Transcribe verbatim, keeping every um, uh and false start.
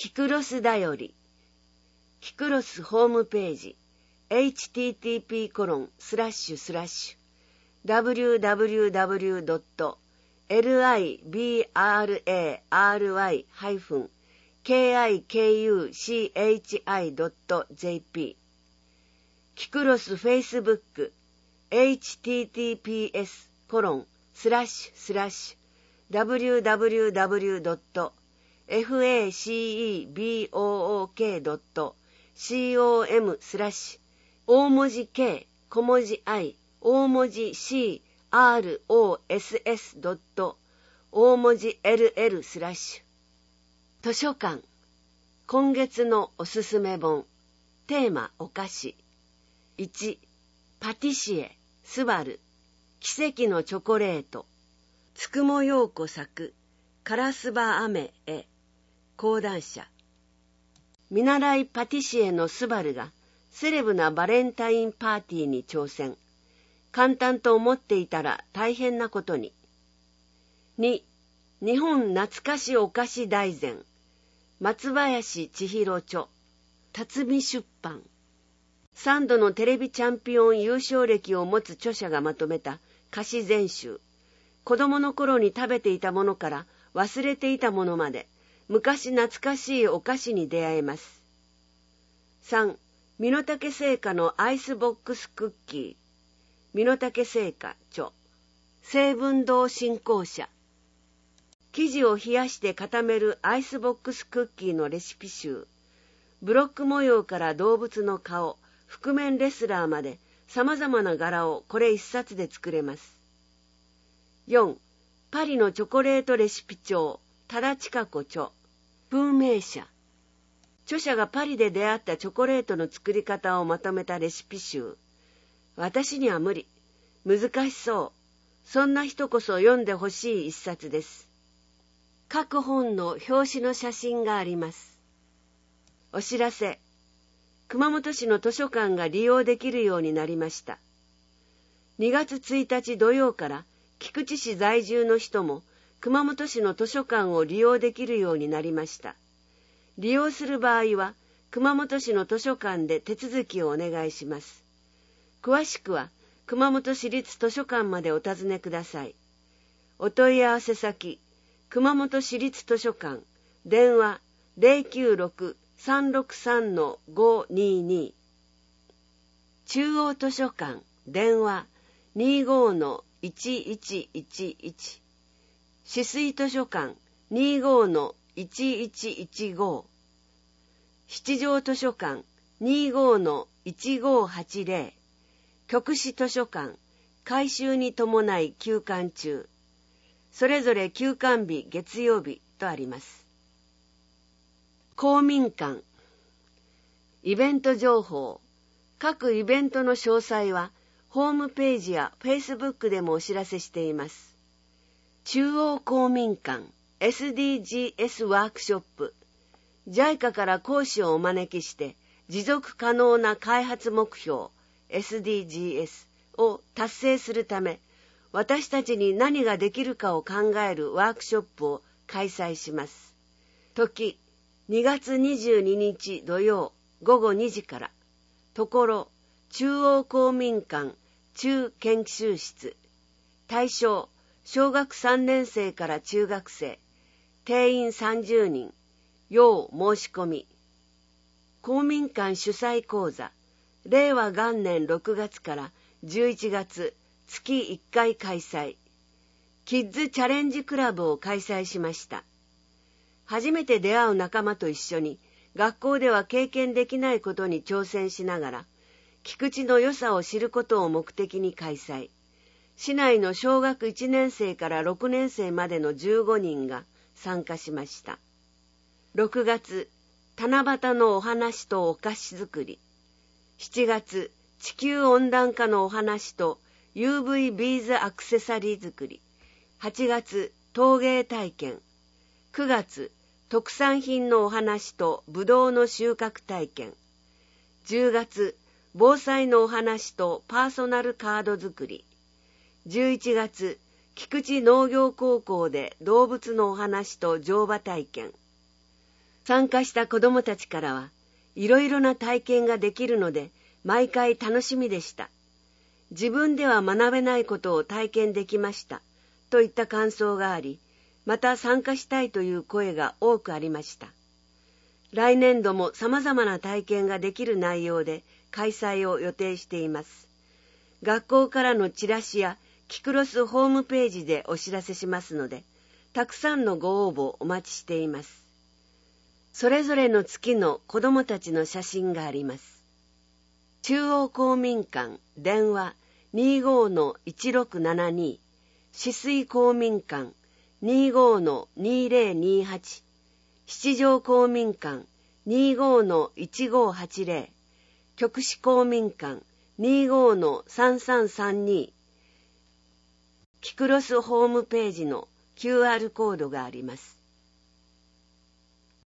キクロスだより。キクロスホームページ エイチティーティーピーコロンスラッシュスラッシュダブリューダブリューダブリュードットリバライハイフンケーアイケーユーシーエイチアイドットジェーピー キクロスフェイスブック エイチティーティーピーエスコロンスラッシュスラッシュダブリューダブリューダブリュードットファシボックドットコムスラッシュ大文字 K 小文字 I 大文字 シーアールオーエスエス ドット大文字 エルエル スラッシュ図書館今月のおすすめ本テーマお菓子いちパティシエスバル奇跡のチョコレートつくもようこ作カラスバアメへ講談社見習いパティシエのスバルがセレブなバレンタインパーティーに挑戦。簡単と思っていたら大変なことに。に日本懐かしお菓子大全松林千尋著辰巳出版さんどのテレビチャンピオン優勝歴を持つ著者がまとめた菓子全集。子供の頃に食べていたものから忘れていたものまで昔懐かしいお菓子に出会えます。さん身の丈製菓のアイスボックスクッキー身の丈製菓著成文堂振興社生地を冷やして固めるアイスボックスクッキーのレシピ集。ブロック模様から動物の顔覆面レスラーまで様々な柄をこれ一冊で作れます。よんパリのチョコレートレシピ帳多田千佳子著風名社著者がパリで出会ったチョコレートの作り方をまとめたレシピ集。私には無理。難しそう。そんな人こそ読んでほしい一冊です。各本の表紙の写真があります。お知らせ。熊本市の図書館が利用できるようになりました。にがつついたち土曜から菊池市在住の人も熊本市の図書館を利用できるようになりました。利用する場合は熊本市の図書館で手続きをお願いします。詳しくは熊本市立図書館までお尋ねください。お問い合わせ先熊本市立図書館電話 ゼロきゅうろく さんろくさん ごにーにー 中央図書館電話 にーごー いちいちいちいち 市水図書館 にーごー いちいちいちご 七条図書館 にーごー いちごーはちぜろ 局市図書館改修に伴い休館中。それぞれ休館日月曜日とあります。公民館イベント情報各イベントの詳細はホームページやフェイスブックでもお知らせしています。中央公民館 エスディージーエス ワークショップジャイカ から講師をお招きして持続可能な開発目標 エスディージーエス を達成するため私たちに何ができるかを考えるワークショップを開催します。時にがつにじゅうににち土曜ごごにじから。ところ中央公民館中研修室。対象小学さんねんせいから中学生。定員さんじゅうにん。要申し込み。公民館主催講座。令和元年ろくがつからじゅういちがつ月いっかい開催。キッズチャレンジクラブを開催しました。初めて出会う仲間と一緒に学校では経験できないことに挑戦しながら菊池の良さを知ることを目的に開催。市内の小学いちねんせいからろくねんせいまでのじゅうごにんが参加しました。ろくがつ七夕のお話とお菓子作り。しちがつ地球温暖化のお話とユーブイ ビーズアクセサリー作り。はちがつ陶芸体験。くがつ特産品のお話とぶどうの収穫体験。じゅうがつ防災のお話とパーソナルカード作り。じゅういちがつ菊池農業高校で動物のお話と乗馬体験。 参加した子どもたちからは、いろいろな体験ができるので、毎回楽しみでした。自分では学べないことを体験できました。といった感想があり、また参加したいという声が多くありました。来年度も様々な体験ができる内容で開催を予定しています。学校からのチラシやキクロスホームページでお知らせしますので、たくさんのご応募お待ちしています。それぞれの月の子どもたちの写真があります。中央公民館電話 にじゅうごのいちろくななに、止水公民館 にじゅうごのにぜろにはち、七条公民館 にじゅうごのいちごはちぜろ、極紫公民館 にじゅうごのさんさんさんに、キクロスホームページの キューアール コードがあります。